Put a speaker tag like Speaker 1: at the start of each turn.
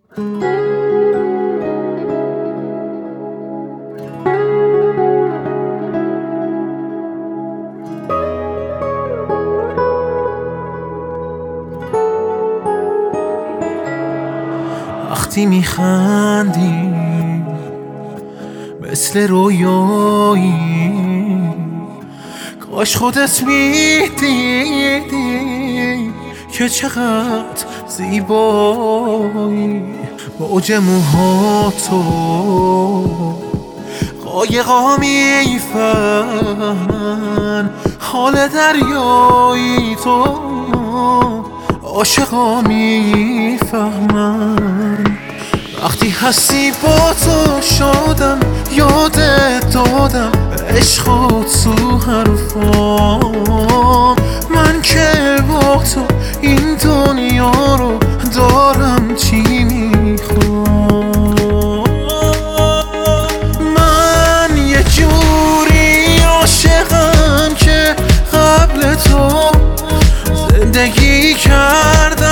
Speaker 1: وقتی میخندی مثل رویایی، کاش خودت میدیدی که چقدر زیبایی. موج موهاتو قایقا میفهمن، حال دریایی تو عاشقا میفهمن. وقتی هستی با تو شدم، یادت دادم عشق تو حرفام. من که با تو این دنیا رو دارم چی میخوام. من یه جوری عاشقم که قبل تو زندگی کردم،